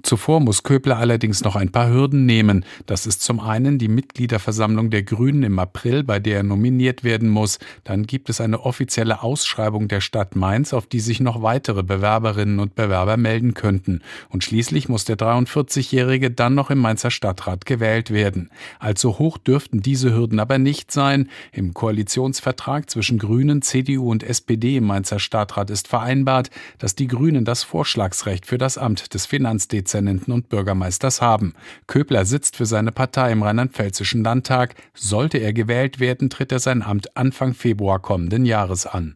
Zuvor muss Köbler allerdings noch ein paar Hürden nehmen. Das ist zum einen die Mitgliederversammlung der Grünen im April, bei der er nominiert werden muss. Dann gibt es eine offizielle Ausschreibung der Stadt Mainz, auf die sich noch weitere Bewerberinnen und Bewerber melden könnten. Und schließlich muss der 43-Jährige dann noch im Mainzer Stadtrat gewählt werden. Allzu hoch dürften diese Hürden aber nicht sein. Im Koalitionsvertrag zwischen Grünen, CDU und SPD im Mainzer Stadtrat ist vereinbart, dass die Grünen das Vorschlagsrecht für das Amt des Finanzdezernenten und Bürgermeisters haben. Köbler sitzt für seine Partei im Rheinland-Pfälzischen Landtag. Sollte er gewählt werden, tritt er sein Amt Anfang Februar kommenden Jahres an.